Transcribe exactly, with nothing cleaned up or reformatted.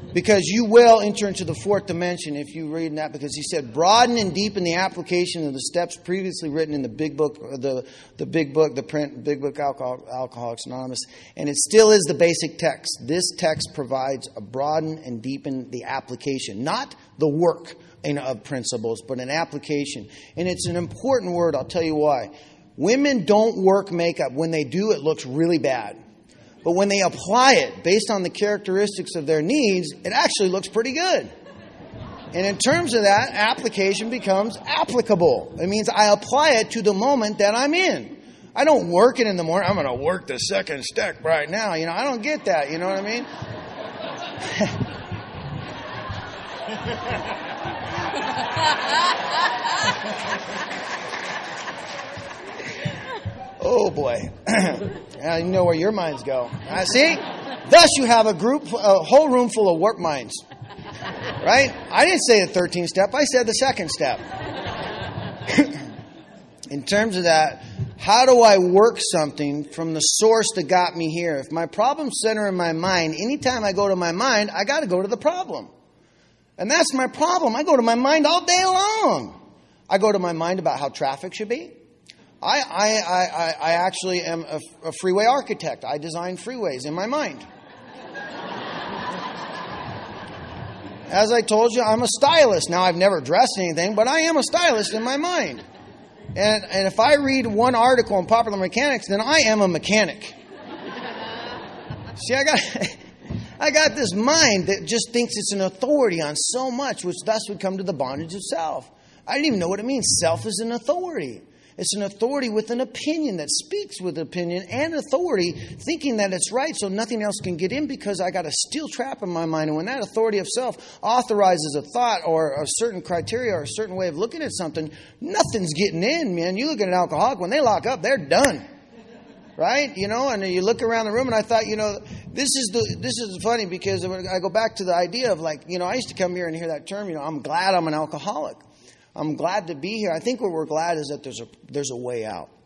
Because you will enter into the fourth dimension if you read that, because he said, broaden and deepen the application of the steps previously written in the big book, the the big book, the print, big book, Alcohol, Alcoholics Anonymous. And it still is the basic text. This text provides a broaden and deepen the application, not the work of principles, but an application. And it's an important word. I'll tell you why. Women don't work makeup. When they do, it looks really bad. But when they apply it based on the characteristics of their needs, it actually looks pretty good. And in terms of that, application becomes applicable. It means I apply it to the moment that I'm in. I don't work it in the morning. I'm going to work the second step right now. You know, I don't get that. You know what I mean? Oh, boy. You know where your minds go. Uh, see? Thus you have a group, a whole room full of warped minds. Right? I didn't say the thirteenth step. I said the second step. In terms of that, how do I work something from the source that got me here? If my problems center in my mind, anytime I go to my mind, I got to go to the problem. And that's my problem. I go to my mind all day long. I go to my mind about how traffic should be. I, I, I, I actually am a, a freeway architect. I design freeways in my mind. As I told you, I'm a stylist. Now, I've never dressed anything, but I am a stylist in my mind. And, and if I read one article in Popular Mechanics, then I am a mechanic. See, I got, I got this mind that just thinks it's an authority on so much, which thus would come to the bondage of self. I didn't even know what it means. Self is an authority. It's an authority with an opinion that speaks with opinion and authority, thinking that it's right so nothing else can get in because I got a steel trap in my mind. And when that authority of self authorizes a thought or a certain criteria or a certain way of looking at something, nothing's getting in, man. You look at an alcoholic, when they lock up, they're done. Right? You know, and you look around the room and I thought, you know, this is the this is funny because I go back to the idea of like, you know, I used to come here and hear that term, you know, I'm glad I'm an alcoholic. I'm glad to be here. I think what we're glad is that there's a there's a way out.